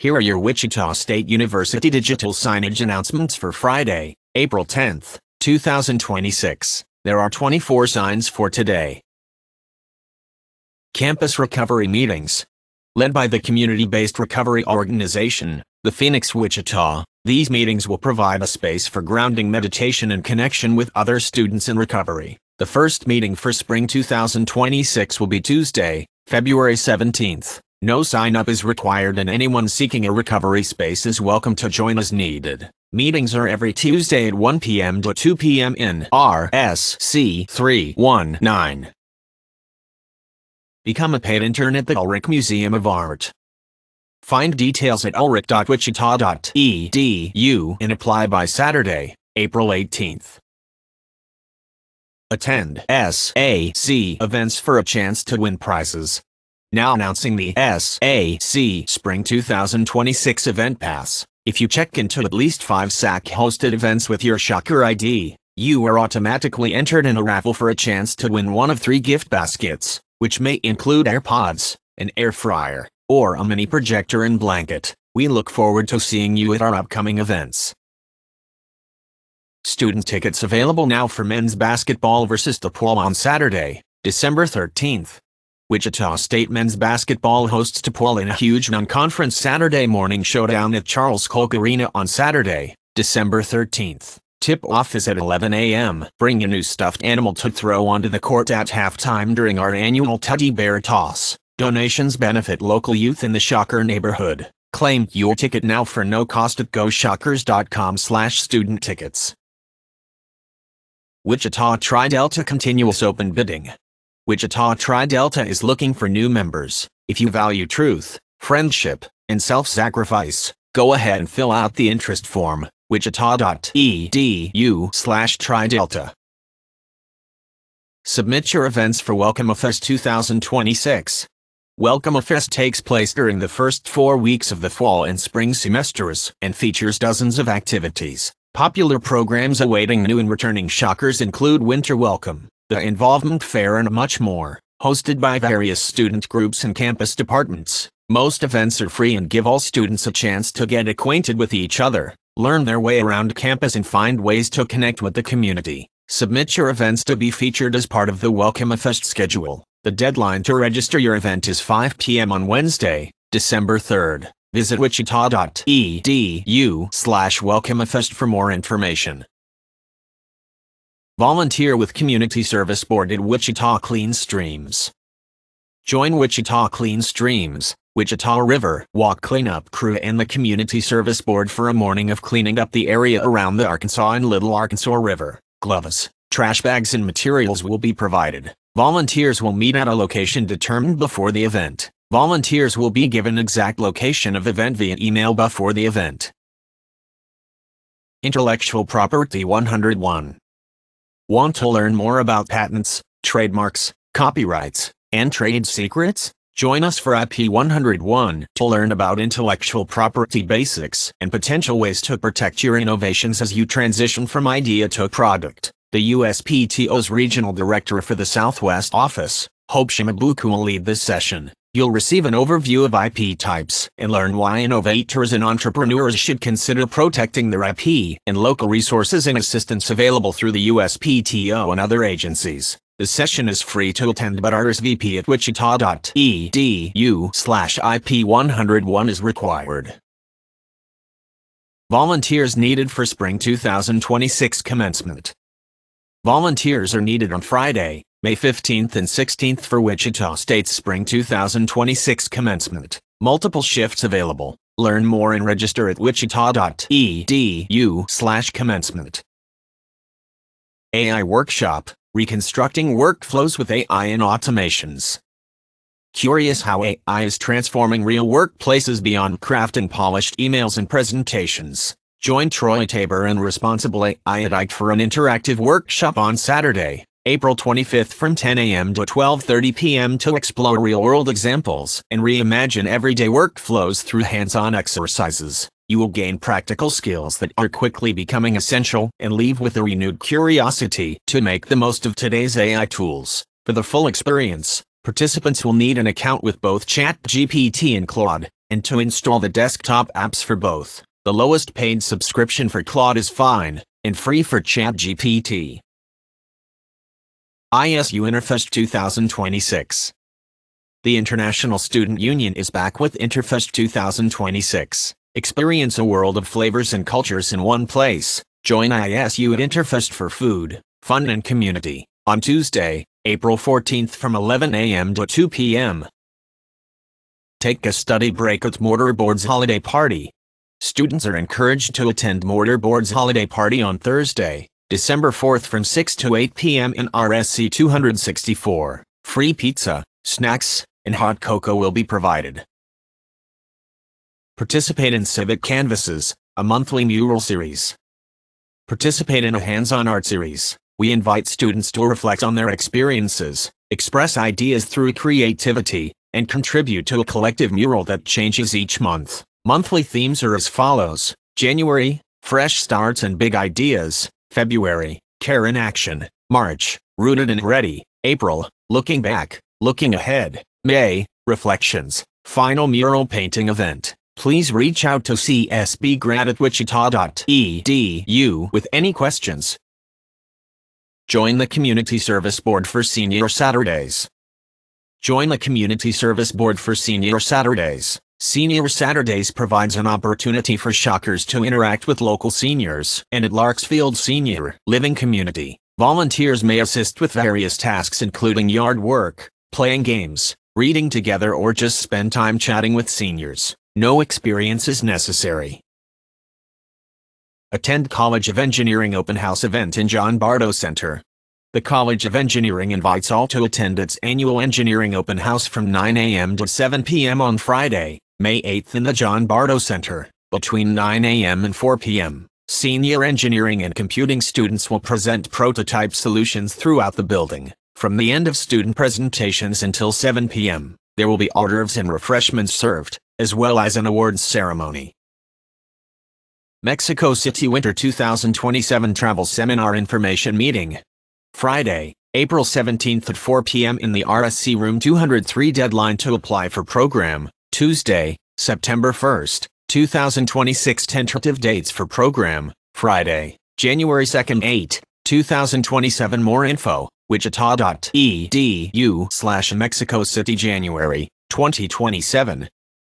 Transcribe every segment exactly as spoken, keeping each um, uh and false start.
Here are your Wichita State University digital signage announcements for Friday, April tenth, two thousand twenty-six. There are twenty-four signs for today. Campus Recovery Meetings. Led by the community-based recovery organization, the Phoenix Wichita, these meetings will provide a space for grounding meditation and connection with other students in recovery. The first meeting for spring two thousand twenty-six will be Tuesday, February seventeenth. No sign-up is required and anyone seeking a recovery space is welcome to join as needed. Meetings are every Tuesday at one p m to two p m in R S C three one nine. Become a paid intern at the Ulrich Museum of Art. Find details at ulrich dot wichita dot e d u and apply by Saturday, April eighteenth. Attend S A C events for a chance to win prizes. Now announcing the S A C Spring two thousand twenty-six Event Pass. If you check into at least five S A C-hosted events with your Shocker I D, you are automatically entered in a raffle for a chance to win one of three gift baskets, which may include AirPods, an air fryer, or a mini projector and blanket. We look forward to seeing you at our upcoming events. Student tickets available now for men's basketball versus DePaul on Saturday, December thirteenth. Wichita State men's basketball hosts DePaul in a huge non-conference Saturday morning showdown at Charles Kolk Arena on Saturday, December thirteenth. Tip-off is at eleven a m Bring a new stuffed animal to throw onto the court at halftime during our annual Teddy Bear Toss. Donations benefit local youth in the Shocker neighborhood. Claim your ticket now for no cost at go shockers dot com slash student tickets. Wichita Tri-Delta Continuous Open Bidding. Wichita Tri-Delta is looking for new members. If you value truth, friendship, and self-sacrifice, go ahead and fill out the interest form, wichita dot e d u slash tri-delta. Submit your events for Welcome-A-Fest two thousand twenty-six. Welcome-A-Fest takes place during the first four weeks of the fall and spring semesters and features dozens of activities. Popular programs awaiting new and returning Shockers include Winter Welcome, the Involvement Fair and much more, hosted by various student groups and campus departments. Most events are free and give all students a chance to get acquainted with each other, learn their way around campus and find ways to connect with the community. Submit your events to be featured as part of the Welcome-A-Fest schedule. The deadline to register your event is five p m on Wednesday, December third. Visit wichita dot e d u slash welcome-a-fest for more information. Volunteer with Community Service Board at Wichita Clean Streams. Join Wichita Clean Streams, Wichita River Walk Cleanup Crew and the Community Service Board for a morning of cleaning up the area around the Arkansas and Little Arkansas River. Gloves, trash bags and materials will be provided. Volunteers will meet at a location determined before the event. Volunteers will be given exact location of event via email before the event. Intellectual Property one oh one. Want to learn more about patents, trademarks, copyrights, and trade secrets? Join us for I P one oh one to learn about intellectual property basics and potential ways to protect your innovations as you transition from idea to product. The U S P T O's Regional Director for the Southwest Office, Hope Shimabuku, will lead this session. You'll receive an overview of I P types and learn why innovators and entrepreneurs should consider protecting their I P and local resources and assistance available through the U S P T O and other agencies. The session is free to attend, but R S V P at wichita dot e d u slash I P one oh one is required. Volunteers needed for Spring two thousand twenty-six commencement. Volunteers are needed on Friday, May fifteenth and sixteenth for Wichita State's Spring two thousand twenty-six commencement. Multiple shifts available. Learn more and register at wichita dot e d u slash commencement. A I Workshop, Reconstructing Workflows with A I and Automations. Curious how A I is transforming real workplaces beyond craft and polished emails and presentations? Join Troy Tabor and Responsible A I at I C for an interactive workshop on Saturday, April twenty-fifth from ten a m to twelve thirty p m to explore real-world examples and reimagine everyday workflows through hands-on exercises. You will gain practical skills that are quickly becoming essential and leave with a renewed curiosity to make the most of today's A I tools. For the full experience, participants will need an account with both ChatGPT and Claude, and to install the desktop apps for both. The lowest paid subscription for Claude is fine, and free for ChatGPT. I S U Interfest two thousand twenty-six. The International Student Union is back with Interfest two thousand twenty-six. Experience a world of flavors and cultures in one place. Join I S U at Interfest for food, fun and community, on Tuesday, April fourteenth from eleven a m to two p m Take a study break at Mortarboard's holiday party. Students are encouraged to attend Mortarboard's holiday party on Thursday, December fourth from six to eight p m in R S C two sixty-four. Free pizza, snacks, and hot cocoa will be provided. Participate in Civic Canvases, a monthly mural series. Participate in a hands-on art series. We invite students to reflect on their experiences, express ideas through creativity, and contribute to a collective mural that changes each month. Monthly themes are as follows: January, fresh starts and big ideas; February, care in action; March, rooted and ready; April, looking back, looking ahead; May, reflections. Final mural painting event. Please reach out to c s b grad at wichita dot e d u with any questions. Join the Community Service Board for Senior Saturdays. Join the Community Service Board for Senior Saturdays. Senior Saturdays provides an opportunity for Shockers to interact with local seniors and at Larksfield Senior Living Community. Volunteers may assist with various tasks including yard work, playing games, reading together, or just spend time chatting with seniors. No experience is necessary. Attend College of Engineering Open House event in John Bardo Center. The College of Engineering invites all to attend its annual Engineering Open House from nine a m to seven p m on Friday, May eighth in the John Bardo Center, between nine a m and four p m Senior engineering and computing students will present prototype solutions throughout the building. From the end of student presentations until seven p m, there will be hors d'oeuvres and refreshments served, as well as an awards ceremony. Mexico City Winter two thousand twenty-seven Travel Seminar Information Meeting. Friday, April seventeenth at four p m in the R S C Room two oh three. Deadline to apply for program. Tuesday, September first, two thousand twenty-six. Tentative dates for program. Friday, January second, eight, two thousand twenty-seven. More info, wichita dot e d u slash Mexico City January twenty twenty-seven.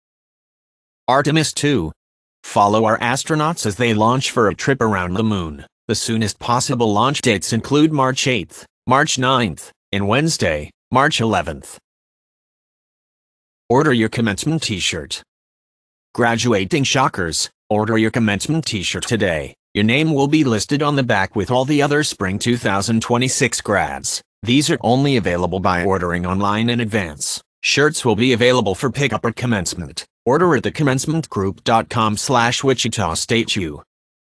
Artemis two. Follow our astronauts as they launch for a trip around the moon. The soonest possible launch dates include March eighth, March ninth, and Wednesday, March eleventh. Order your commencement t-shirt. Graduating Shockers, order your commencement t-shirt today. Your name will be listed on the back with all the other Spring two thousand twenty-six grads. These are only available by ordering online in advance. Shirts will be available for pickup at commencement. Order at the commencement group dot com slash Wichita State U.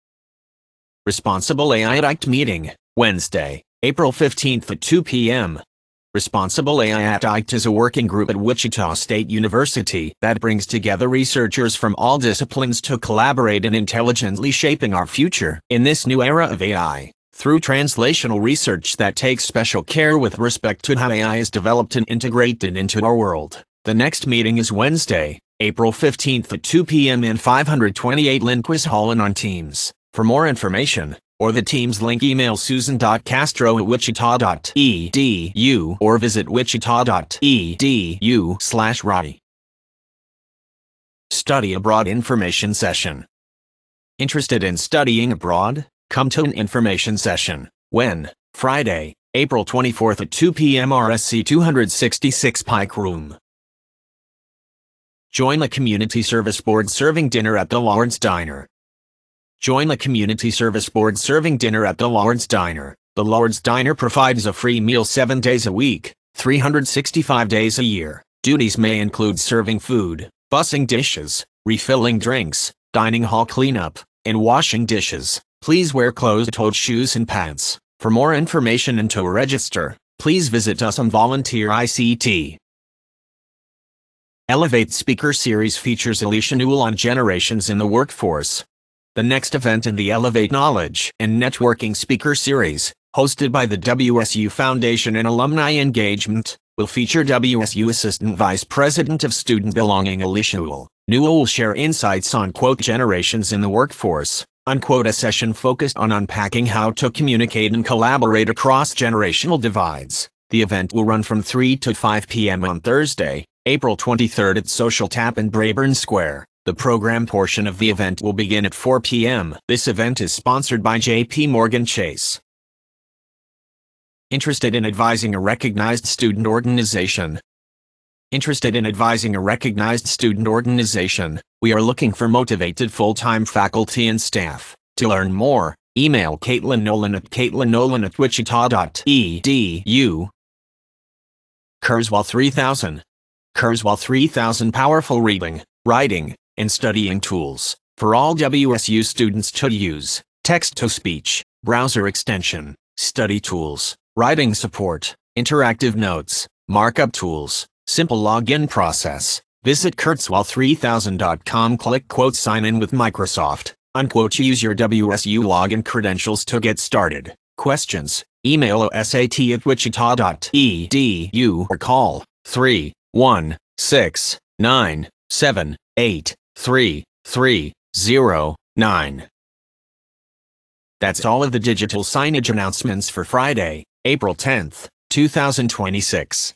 Responsible A I at I C T meeting, Wednesday, April fifteenth at two p m Responsible A I at I C T is a working group at Wichita State University that brings together researchers from all disciplines to collaborate in intelligently shaping our future. In this new era of A I, through translational research that takes special care with respect to how A I is developed and integrated into our world. The next meeting is Wednesday, April fifteenth at two p m in five twenty-eight Lindquist Hall and on Teams. For more information, or the Teams link, email susan dot castro at wichita dot e d u or visit wichita dot e d u slash R I. Study Abroad Information Session. Interested in studying abroad? Come to an information session. When? Friday, April twenty-fourth at two p m R S C two sixty-six Pike Room. Join the Community Service Board serving dinner at the Lawrence Diner. Join the Community Service Board serving dinner at the Lawrence Diner. The Lawrence Diner provides a free meal seven days a week, three hundred sixty-five days a year. Duties may include serving food, bussing dishes, refilling drinks, dining hall cleanup, and washing dishes. Please wear closed-toed shoes and pants. For more information and to register, please visit us on Volunteer I C T. Elevate Speaker Series features Alicia Newell on Generations in the Workforce. The next event in the Elevate Knowledge and Networking Speaker Series, hosted by the W S U Foundation and Alumni Engagement, will feature W S U Assistant Vice President of Student Belonging Alicia Newell. Newell will share insights on quote generations in the workforce, unquote, a session focused on unpacking how to communicate and collaborate across generational divides. The event will run from three to five p m on Thursday, April twenty-third at Social Tap in Braeburn Square. The program portion of the event will begin at four p m This event is sponsored by J P Morgan Chase. Interested in advising a recognized student organization? Interested in advising a recognized student organization? We are looking for motivated full-time faculty and staff. To learn more, email Caitlin Nolan at caitlin nolan at wichita dot e d u. Kurzweil three thousand. Kurzweil three thousand powerful reading, writing, and studying tools for all W S U students to use. Text-to-speech, browser extension, study tools, writing support, interactive notes, markup tools, simple login process. Visit kurzweil three thousand dot com. Click quote sign in with Microsoft, unquote. Use your W S U login credentials to get started. Questions? Email osat at wichita dot e d u or call three one six nine seven eight three three zero nine. That's all of the digital signage announcements for Friday, April tenth, two thousand twenty-six.